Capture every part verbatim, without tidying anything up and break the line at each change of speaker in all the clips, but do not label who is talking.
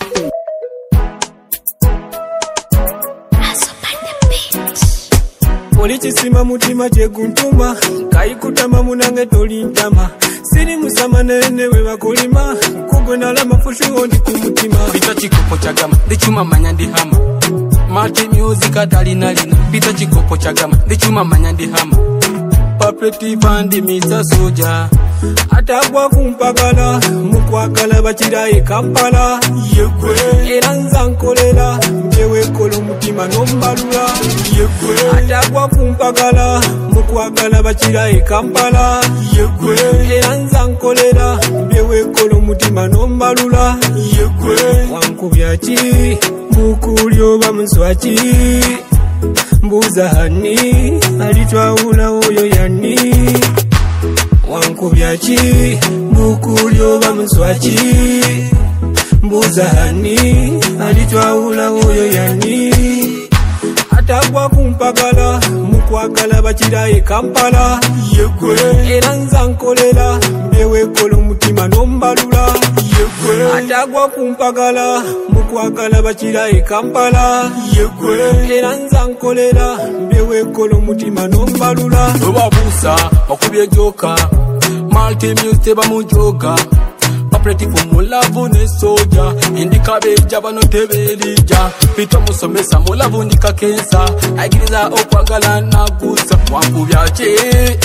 Olichisima mutima cheguntuma kaikutama munange tolintama siri musama nenewe bakolima kugwe nala mafushu ndi kumutima
pita chikopo chagama ndichuma manya ndi hama Multi music atalina lina pita chikopo chagama ndichuma manya ndi hama Papreti bandi misa soja
atagwa kumpagala mukwagala bachiraye Kampala
yegwe
eranza nkolela mbewe kolo mutima nombalula
yegwe
atagwa kumpagala mukwagala bachiraye Kampala
yegwe
eranza nkolela mbewe kolo mutima nombalula
yegwe
wankubyachi mukulyo bamuswachi mbuza hani alitwaula oyo yani wankubyachi mukulyo bamuswachi mbuza hani alitwaula oyo yani atagwa kumpagala mukwagala bachiraye Kampala
yegwe
eranza nkolela mbewe kolo mutima nombalula
yegwe
atagwa kumpagala mukwagala bachiraye Kampala
yegwe
eranza nkolela mbewe kolo mutima nombalula
obabusa okubye joka Multi music bamujoga Papreti mulavu ne soja indika beja bano tebelija pita musomesa mulavu ndika kensa agiriza okwagala nagusa wankubyache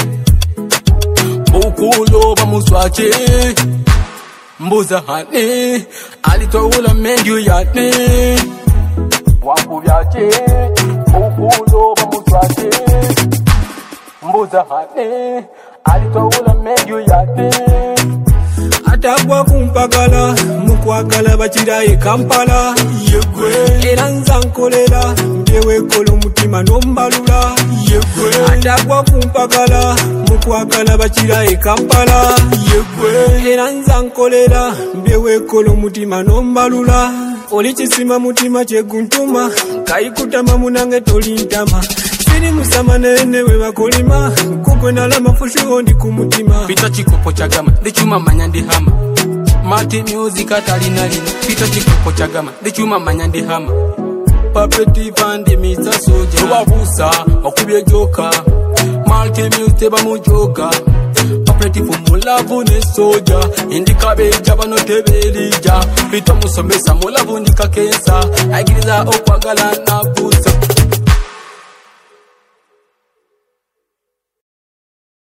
bukulo bamuswache mbuza hani alitwawula menju yane wankubyache bukulo bamuswache mbuza hani alitwawula menju yane
atagwa kumpagala mukwagala bachiraye Kampala
yegwe
eranza nkolela mbewe kolo mutima nombalula
yegwe
atagwa kumpagala mukwagala bachiraye Kampala
yegwe
eranza nkolela mbewe kolo mutima nombalula olichisima mutima cheguntuma kaikutama munange tolintama siri musama nenewe bakolima kugwe nala mafushu ndi kumutima
pita chikopo chagama ndichuma manya ndi hama Multi music atalina lina pita chikopo chagama ndichuma manya ndi hama Papreti bandi misa soja obabusa okubye joka Multi music bamujoga Papreti mulavu ne soja indika beja bano tebelija pita musomesa mulavu ndika kensa agiriza okwagala nagusa